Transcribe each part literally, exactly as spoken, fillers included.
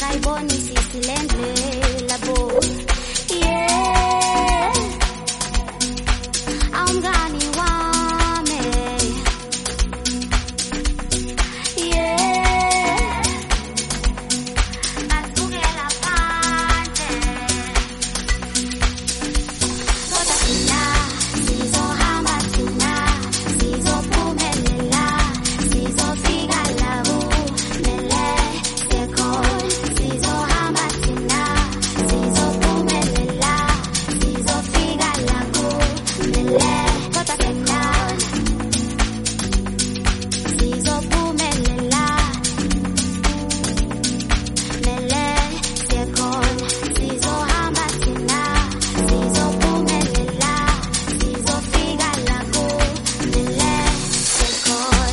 singayiboni sisi lendlela bo. Yeah, awumngani wami. Yeah, asibukela phandle. Kodwa thina sizohamba thina, sizophumelela, sizofika la kumele sikhona. Sizohamba thina, sizophumelela, sizofika la kumele. Kodwa thina sizophumelela, mele sikhona. Sizohamba thina, sizophumelela, sizofika la kumele sikhona.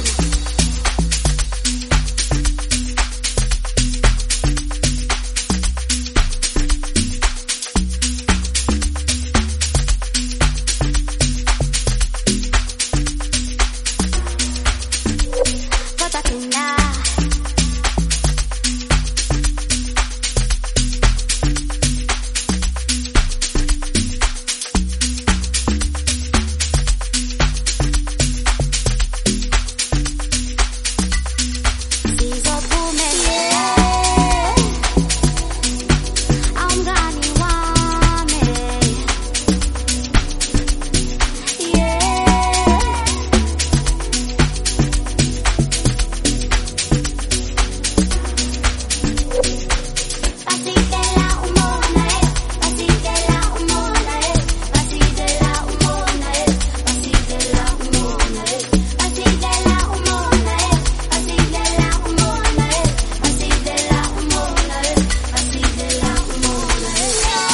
Kodwa thina sizophumelela. Awumngani wami. Yeah, basidela umona eh, basidela umona eh, basidela umona eh, basidela umona eh, basidela umona eh, basidela umona eh, basidela umona eh, basidela umona eh.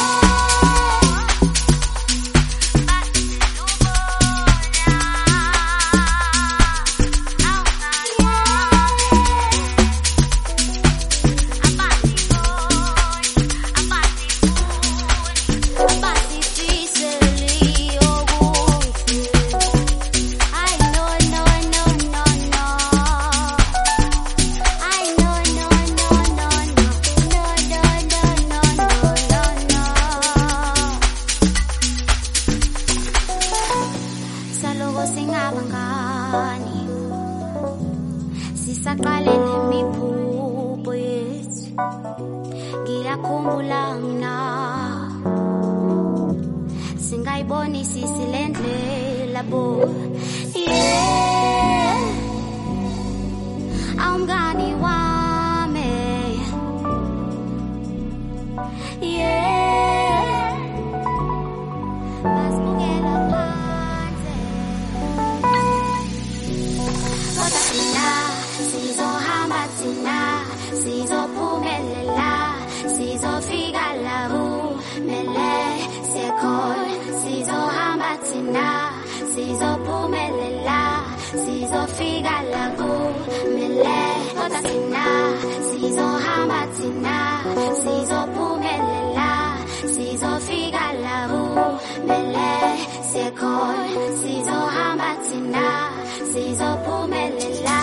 Saloko singabangani, sisaqale nemiphupho yethu. Ngiyakhumbula mina singayiboni sisi lendlela bo. Yeah, awumngani wami. Yeah, basibukela phandle. Kodwa thina sizohamba thina, sizophumelela, sizofika la kumele sikhona. Sizohamba thina, sizophumelela, sizofika la kumele. Kodwa thina sizohamba thina, sizophumelela, sizofika la kumele sikhona. Sizohamba thina, sizophumelela.